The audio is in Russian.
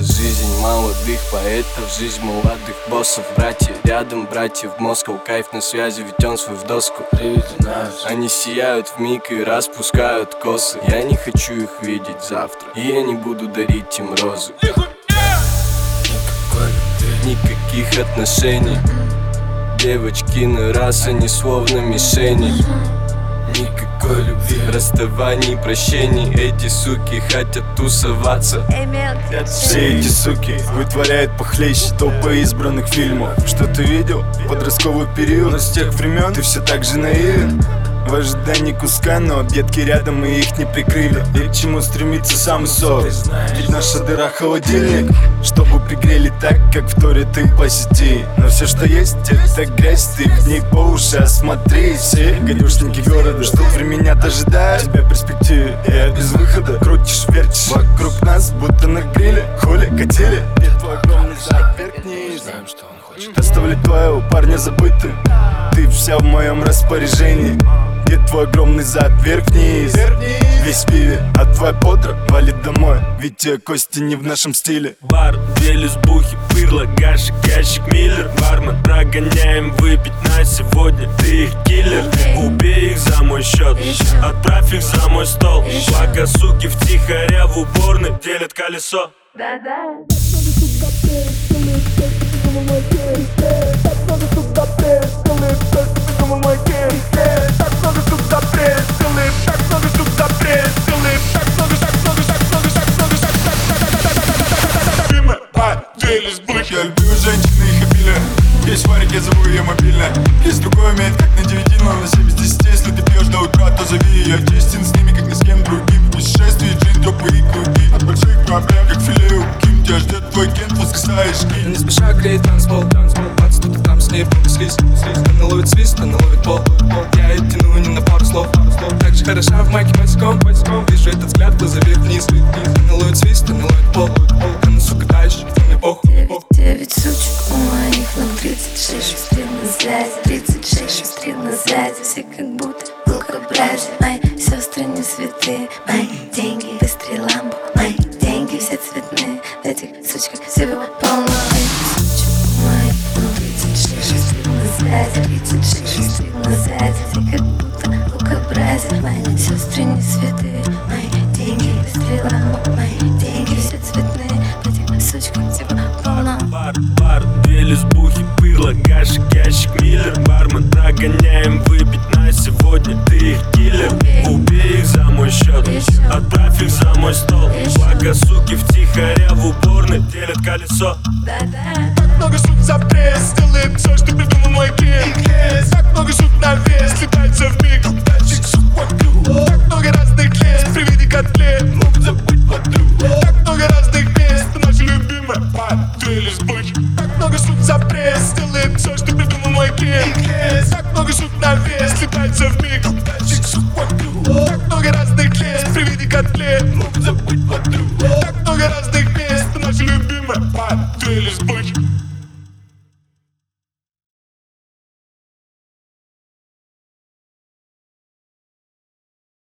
Жизнь молодых поэтов, жизнь молодых боссов. Братья рядом, братья в Москву. Кайф на связи, ведь он свой в доску. Они сияют вмиг и распускают косы. Я не хочу их видеть завтра, и я не буду дарить им розы. Никаких отношений. Девочки на раз, они словно мишени. Никакой любви, расставаний, прощений. Эти суки хотят тусоваться. Все эти суки вытворяют похлеще топа избранных фильмов. Что ты видел? Подростковый период. Но с тех времен ты все так же наивен. В ожидании куска, но объедки рядом и их не прикрыли. И к чему стремится сам сок? Ведь наша дыра холодильник, чтобы пригрели так, как вторят им по сети. Но все, что есть, это грязь, ты в ней по уши осмотри. Все гадюшники города ждут времени, ожидая тебя в перспективе. Я без выхода, крутишь, вертишь вокруг нас, будто на гриле. Хули, катили, нет твой огромный зад, вверх-вниз. Знаем, что он хочет. Оставлять твоего парня забытым. Ты вся в моем распоряжении. Где твой огромный зад, вверх-вниз. Весь в пиве, а твоя подра валит домой. Ведь те кости не в нашем стиле. Бар, две лесбухи, пырло, гашик, ящик, миллер. Бармен, прогоняем выпить на сегодня. Ты их киллер, убей их за мой счет. Отправь их за мой стол. Пока суки втихаря в уборной делят колесо. Я люблю женщин и их обилие. Есть варик, я зову ее мобильно. Есть другой умеет, как на 9, но на 7 из 10. Если ты пьешь до утра, то зови. Я честен с ними, как ни с кем другим. В путешествии джин, теплые круги. От больших проблем, как филе у Ким. Тебя ждет твой кент, воскресаешь кин. Не спеша греет танцпол, бац, тут и там с ней понеслись. Она ловит свист, она ловит пол. Я ее тяну не на пару слов. Так же хороша в майке босиком. Вижу этот взгляд, глаза вверх-вниз. Она ловит свист, она ловит пол. Она, сука, дальше, мне похуй. 9 сучек у моих, нам 36 шустрил на связи. 36 шустрил на связи. Все как будто лукобрази. Мои сестры не святые. Мои деньги быстрее ламбо. Мои деньги все цветные. В этих сучках всего полно. 9 сучек у моих, нам 36 шустрил на связи. 36 шустрил на связи. Все как будто лукобрази. Мои сестры не святые. Мои деньги быстрее ламбо. Мои деньги все цветные. В этих сучках всего полно. Бар, две лесбухи, пырло, гашик, ящик, миллер. Бармен, прогоняем выпить на сегодня. Ты их киллер, убей их за мой счет. Отправь их за мой стол. Пока суки втихаря в уборной делят колесо. Так много шут за пресс, делаем все, что придумал мой кент. Так много шут на вес, летается в миг. Дальше суп вокруг. Так много разных лес, при виде котлет могут забыть подруг. Так много разных мест, наши любимые две лесбухи. Так много шут за пресс, делаем все, что придумал мой кент. Так много шут на вес, летается в миг. Дальше суп вокруг. Так много разных лес, при виде котлет могут забыть.